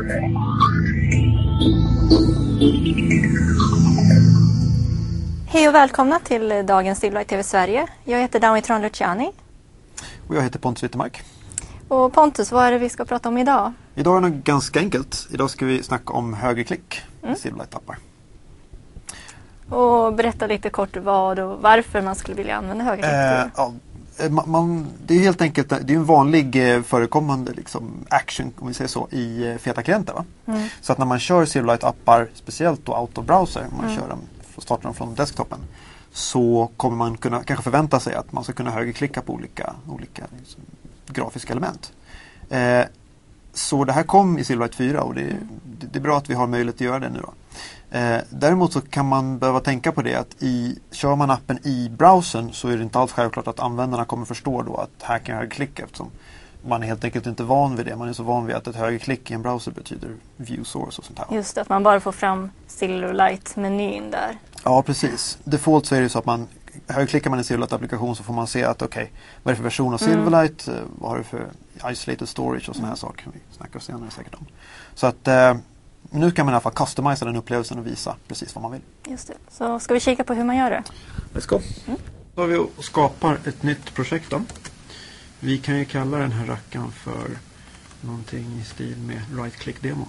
Hej och välkomna till dagens Silverlight TV Sverige. Jag heter Dami Tron-Luciani. Och jag heter Pontus Wittemark. Och Pontus, vad är det vi ska prata om idag? Idag är det ganska enkelt. Idag ska vi snacka om högerklick i Silverlight-appar. Och berätta lite kort vad och varför man skulle vilja använda högerklick. Det är helt enkelt det är en vanlig förekommande action, om vi säger så, i feta klienter. Va? Så att när man kör Silverlight-appar, speciellt då out of browser, om man kör dem, startar dem från desktopen, så kommer man kunna kanske förvänta sig att man ska kunna högerklicka på olika grafiska element. Så det här kom i Silverlight 4 och det är bra att vi har möjlighet att göra det nu då. Däremot så kan man behöva tänka på det att kör man appen i browsern så är det inte alls självklart att användarna kommer förstå då att här kan jag högerklicka, eftersom man är helt enkelt inte van vid det. Man är så van vid att ett högerklick i en browser betyder view source och sånt här. Just det, att man bara får fram Silverlight-menyn där. Ja, precis. Default så är det så att högerklickar man i en Silverlight-applikation så får man se att vad är det för version av Silverlight, vad har det för isolated storage och såna här saker. Vi snackar senare säkert om. Så att nu kan man i alla fall customisa den upplevelsen och visa precis vad man vill. Just det. Så ska vi kika på hur man gör det? Let's go. Då har vi och skapar ett nytt projekt då. Vi kan ju kalla den här rackaren för någonting i stil med right-click-demo.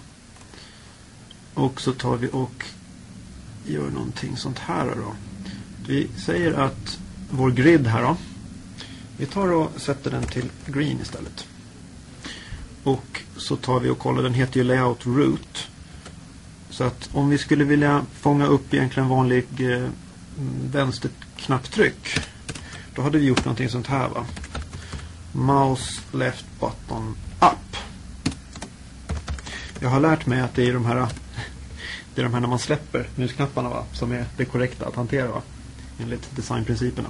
Och så tar vi och gör någonting sånt här då. Vi säger att vår grid här då, vi tar och sätter den till green istället. Och så tar vi och kollar, den heter ju layout root. Så att om vi skulle vilja fånga upp egentligen vanlig vänsterknapptryck, då hade vi gjort någonting sånt här va. Mouse left button up. Jag har lärt mig att det är de här när man släpper musknapparna va, som är det korrekta att hantera va, enligt designprinciperna.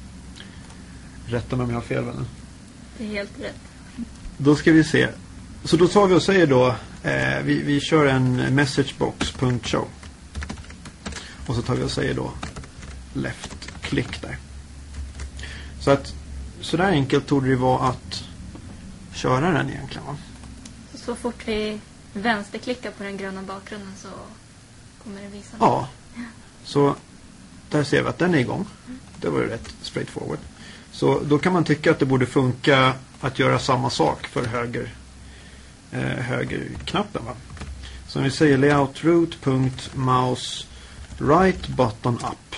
Rätta mig om jag har fel vänner. Det är helt rätt. Då ska vi se. Så då tar vi och säger då vi kör en messagebox.show. Och så tar vi och säger då left click där. Så att så där enkelt torde det vara att köra den egentligen va. Så fort vi vänsterklickar på den gröna bakgrunden så kommer det visa. Ja. Så där ser vi att den är igång. Det var ju rätt straightforward. Så då kan man tycka att det borde funka att göra samma sak för högerknappen va. Så vi säger layout root.mouse right button up.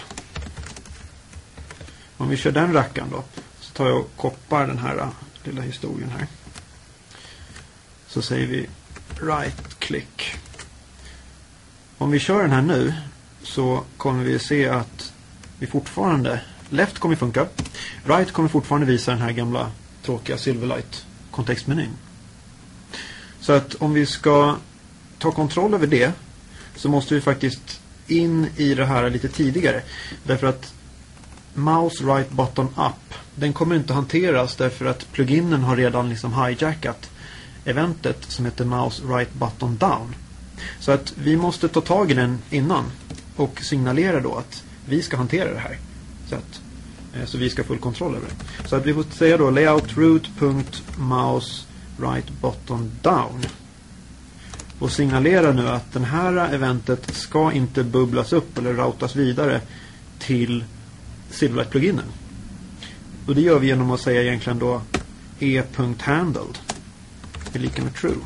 Om vi kör den rackaren då, så tar jag och koppar den här lilla historien här. Så säger vi right click. Om vi kör den här nu så kommer vi se att vi fortfarande, left kommer funka, right kommer fortfarande visa den här gamla tråkiga Silverlight kontextmenyn. Så att om vi ska ta kontroll över det så måste vi faktiskt in i det här lite tidigare. Därför att mouse right button up, den kommer inte hanteras därför att pluginen har redan hijackat eventet som heter mouse right button down. Så att vi måste ta tag i den innan och signalera då att vi ska hantera det här. Så vi ska få full kontroll över det. Så att vi får säga då layout root.mouse right button down. Och signalera nu att den här eventet ska inte bubblas upp eller routas vidare till Silverlight-pluginen. Och det gör vi genom att säga egentligen då e.handled är lika med true.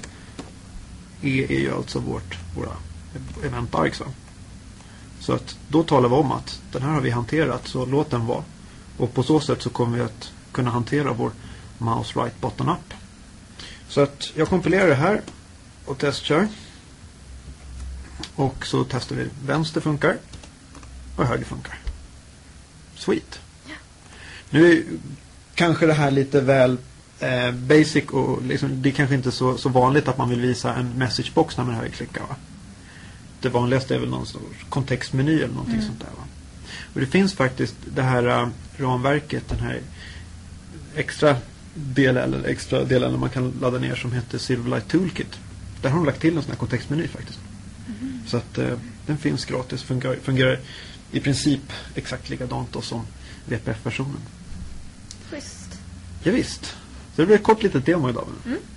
E är ju alltså våra event-args. Så att då talar vi om att den här har vi hanterat, så låt den vara. Och på så sätt så kommer vi att kunna hantera vår mouse right button up. Så att jag kompilerar det här och testkör. Och så testar vi vänster funkar och höger funkar. Sweet. Nu är kanske det här lite väl basic och det är kanske inte så vanligt att man vill visa en messagebox när man högerklickar va. Det vanligaste är väl någon sorts kontextmeny eller någonting sånt där va. Och det finns faktiskt det här ramverket, den här extra delen man kan ladda ner som heter Silverlight Toolkit. Där har de lagt till en sån här kontextmeny faktiskt. Så att den finns gratis, fungerar i princip exakt likadant då som VPF-versionen. Schysst. Ja, visst. Så det blir ett kort litet demo idag.